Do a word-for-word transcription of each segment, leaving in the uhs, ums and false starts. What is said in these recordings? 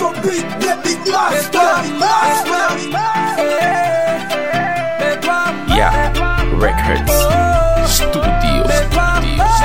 your beat, the beat master, master. Yeah, records, studios, studios.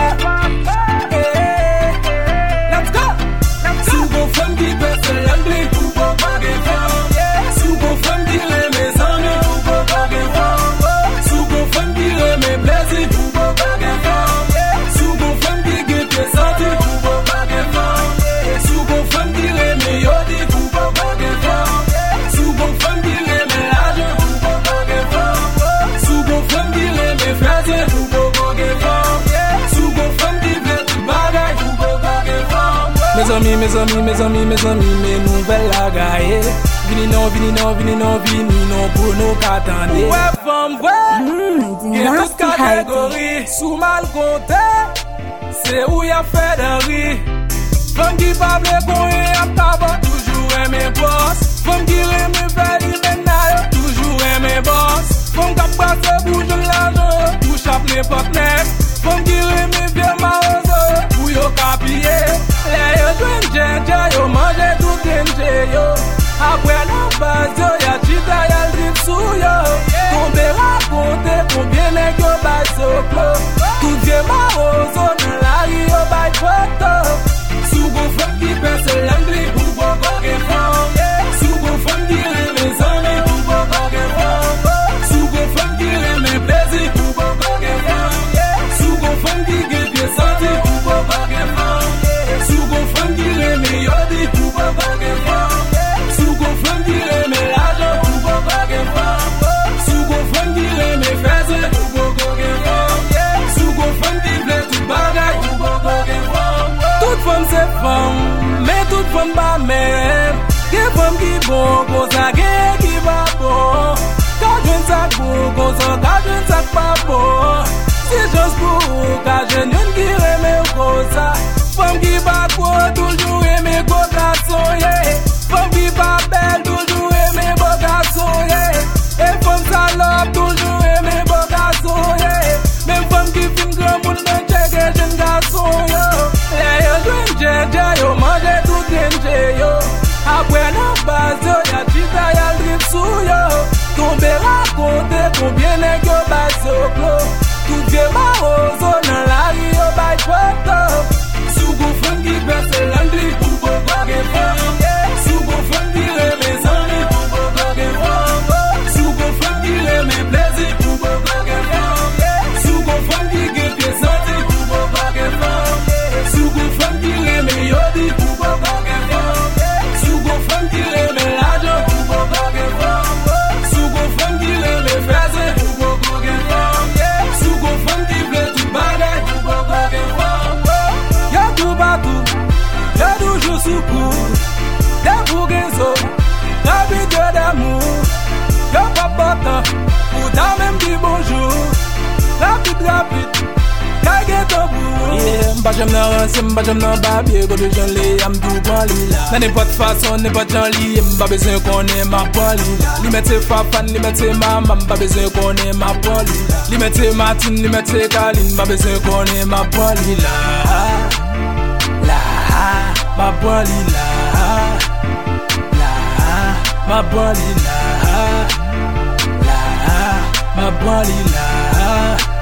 Let's go. Sugo from the best l'anglais, tout beau bagay fort. Sugo from the mes amis, tout beau bagay fort. Sugo from the mes plaisirs, tout beau bagay fort. Sugo from the get santé, tout beau bagay fort. Sugo from the mes yodi, tout beau bagay fort. Sugo from the mes l'argent, tout beau bagay fort. Sugo from the mes frères, tout beau bagay fort. Sugo from the tout bagay, tout beau bagay fort. Mes amis, mes amis, mes amis, mes amis, mes nouvelles lagaye. Vini non, vini non, vini non, vini non pour nous qu'attendre. Ouais, femme, ouais. Mmm, Y'a toute catégorie, sous mal compté. C'est où y'a fait d'un riz. Femme qui parle qu'on est à tabac, toujours aimé boss. Femme qui aime faire du ménage, toujours aimé boss. Femme qui passe bouge l'argent, touche à n'importe net. Femme qui aime bien marose, pour yo capier. Les yo dwen djenje, yo mange tout djenje yo. Après la base yo, y'a chita, y'a l'drip sou yo. Tombe raconte, combien nèg yo bay soplo. Tout vieux marose, nan la ri yo bay photo. Sugo femme qui pèse l'anglais, pour bon bagay fort. Sugo femme qui les amis, pour bon bagay fort. Sugo femme qui les plaisirs, pour bon bagay fort. Sugo femme qui get bien santé, pour bon bagay fort. Sugo femme qui les yodi, pour bon bagay fort. Sugo femme qui les l'argent, pour bon bagay fort. Sugo femme qui les frères, pour bon bagay fort. Sugo femme qui plaît tout bagay, pour bon bagay fort. Toute femme c'est femme, mais toute femme pas même. Des femmes qui bon, qu'on ça qui va bon. Quand je ne sais pas, qu'on ça, quand je ne sais pas bon. C'est juste pour quand je ne qui remet au ça. Femme qui va quoi, toujours aimer beau garçon, yeah. Femme qui va belle, toujours aimer beau garçon, yeah. Et femme salope, toujours aimer beau garçon, yeah. Même femme qui filme grand monde, même check et jeune garçon, yo. Les yo dwen djenje, yo mange tout djenje, yo. Après la base, yo, y'a chita, y'a l'drip sou, yo. Tombe raconte, combien nèg yo bay soplo. Tout vieux marose, nan la ri yo bay photo. Sugo femme qui pèse l'anglais, pour bon bagay fort. Sugo femme qui mes amis, pour bon bagay fort. Sugo femme qui mes plaisirs, pour bon bagay fort. Sugo femme qui get bien santé, pour bon bagay fort. Sugo femme qui mes yodi, pour bon bagay fort. Sugo femme qui mes l'argent, pour bon bagay fort. Sugo femme qui mes frères, pour bon bagay fort. Sugo femme qui plaît tout bagay, pour bon bagay fort. Y'a tout partout, y'a toujours sous coude. Des bougainzo, d'habitude d'amour. Y'a pas pas pour ta même dit bonjour. Rapide, rapide, kage ton bout. Yeah, m'pas j'aime nan ranse, m'pas j'aime nan babye. Go de jan li, y'a m'tou pan li la. Nan n'importe façon, n'importe jan li, m'pas besoin konnen ma pan li la. Li mette fafan, li mette maman, m'pas besoin konnen ma pan li la. Li mette Martin, li mette Kaline, m'pas besoin konnen ma pan li la. La, ma pan li la. La, ma pan li la. La, ma pan li la.